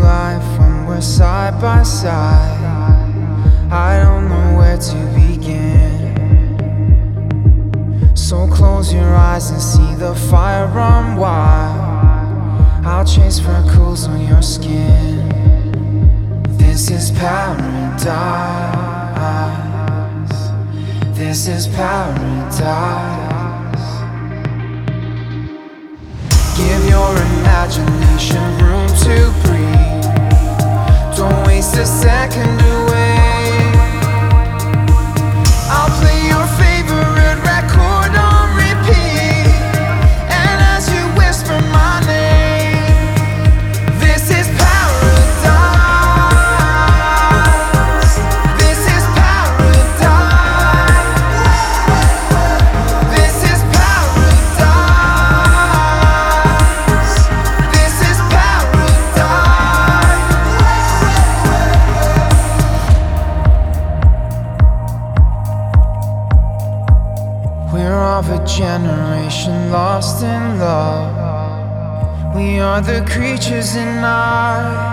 life when we're side by side. I don't know where to begin. So close your eyes and see the fire run wild. I'll chase freckles on your skin. This is paradise. This is paradise. Give your imagination room to breathe. Don't waste a second away. I'll play your favorite record on repeat, and as you whisper my name, this is paradise. This is paradise. This is paradise. This is paradise. We're of a generation lost in love. We are the creatures in night.